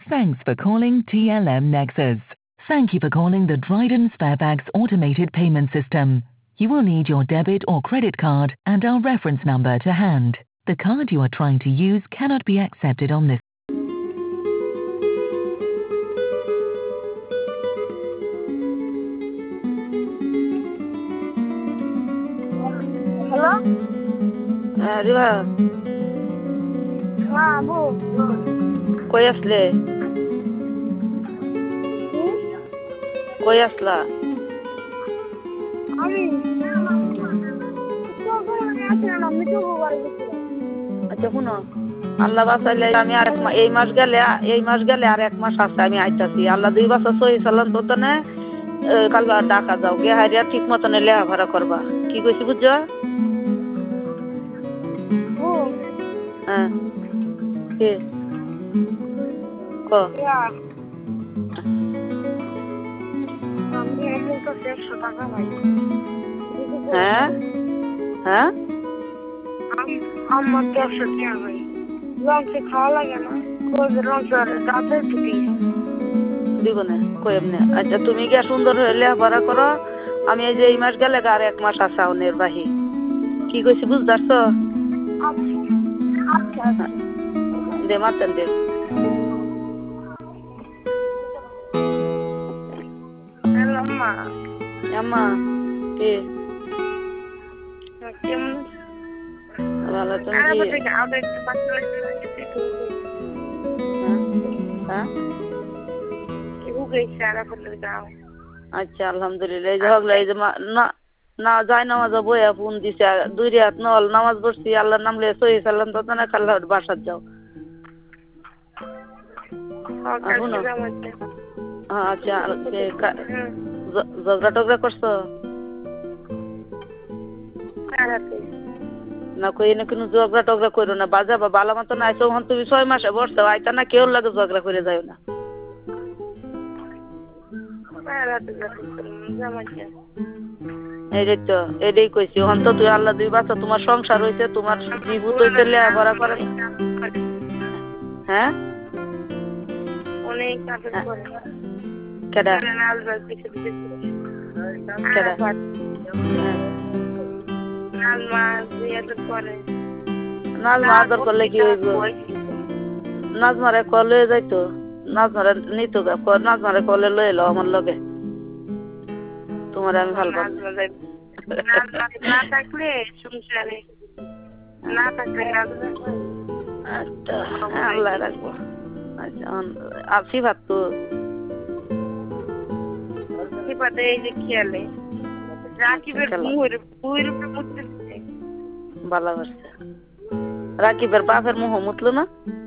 Thanks for calling TLM Nexus. Thank you for calling the Dryden Sparebags automated payment system. You will need your debit or credit card and our reference number to hand. The card you are trying to use cannot be accepted on this. Hello? রিবা হ্যাঁ বল। কই আসলে হুম? কই আসলা আমি আমি তো ঘরে গেছিলাম। আচ্ছা শুনো আল্লাহ বাঁচাইলে আমি আর এই মাস গেলে আর 1 মাস আছে আমি আইতাছি আল্লাহ 2 বছর সহি সালাম তো না কাল ঢাকা যাও গে হারিয়া ঠিক মতন লেখাপড়া করবা কি কইছি বুঝছো হ্যাঁ কে ক আমি আমার কাছে 100 টাকা পাই। হ্যাঁ হ্যাঁ আমার 100 টাকা পাই। লঞ্চে খাওয়া লাগে না লঞ্চের দাঁতে টুপি দিব না কই এমনি আচ্ছা তুমি গিয়া সুন্দর হয়ে লেখাপড়া করো আমি এই যে এই মাস গেলে আর 1 মাস আছে আউনের বাহি কি কইছি বুঝতে পারছো আচ্ছা দে মাতেন দে হ্যালো মা আম্মা কে কেমন ভালো তুমি কি হ্যাঁ আচ্ছা আলহামদুলিল্লাহ এই যে হগলা এই যে না না যাই নামাজ বইয়া ফোন দিছে 2 রাত নল নামাজ পড়ছি আল্লাহর নাম লয়ে সহি সালাম তো না কাল্লা বাসাত যাও শুনো আচ্ছা ঝগড়া টগড়া করছো না কই না কোনো ঝগড়া টগড়া করো না বাজাবা বালা মতো না আইসো হন তুমি 6 মাসে বসছো আইতা না কেউ লাগে ঝগড়া করে যাও না এই তো এটাই কইছি হন তো তুই আল্লাহ 2 বছর তোমার সংসার হইছে তোমার জীবুত হইতে লেখাপড়া করে হ্যাঁ অনেক কাজ করে কেডা কেডা নাজমা আদর করলে কি হইব নাজমারে কলে যাইতো নাজমারে নিত নাজমারে কলে লয়ে এলো আমার লগে তোমার আমি ভালো না থাকলে সংসারে না থাকলে আচ্ছা আল্লাহ রাখবো আচ্ছা আছি ভাত তো এই যে খেয়ালে রাকিবের মুহের বইয়ের উপরে মুছতে ভালো করছে রাকিবের বাপের মুহ মুতলো না